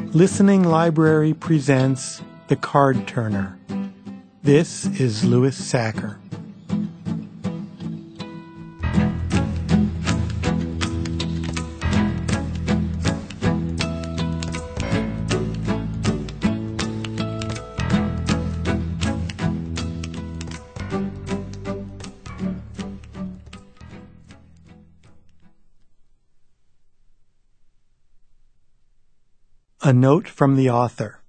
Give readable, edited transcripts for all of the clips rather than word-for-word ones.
Listening Library presents The Card Turner. This is Louis Sachar. A note from the author.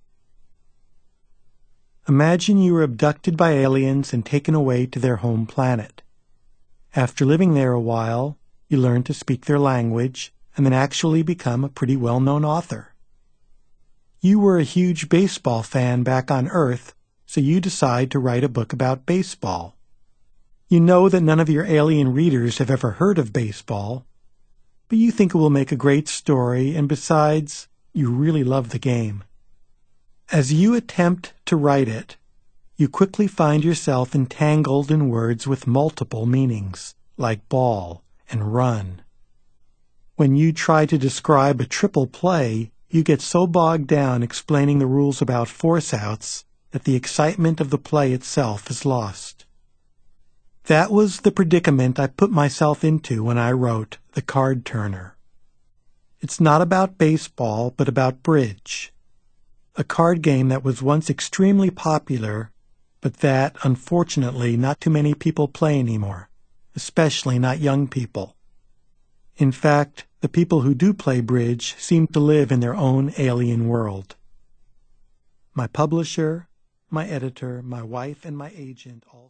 Imagine you were abducted by aliens and taken away to their home planet. After living there a while, you learn to speak their language and then actually become a pretty well-known author. You were a huge baseball fan back on Earth, so you decide to write a book about baseball. You know that none of your alien readers have ever heard of baseball, but you think it will make a great story, and besides, you really love the game. As you attempt to write it, you quickly find yourself entangled in words with multiple meanings, like ball and run. When you try to describe a triple play, you get so bogged down explaining the rules about force outs that the excitement of the play itself is lost. That was the predicament I put myself into when I wrote The Card Turner. It's not about baseball, but about bridge, a card game that was once extremely popular, but that, unfortunately, not too many people play anymore, especially not young people. In fact, the people who do play bridge seem to live in their own alien world. My publisher, my editor, my wife, and my agent all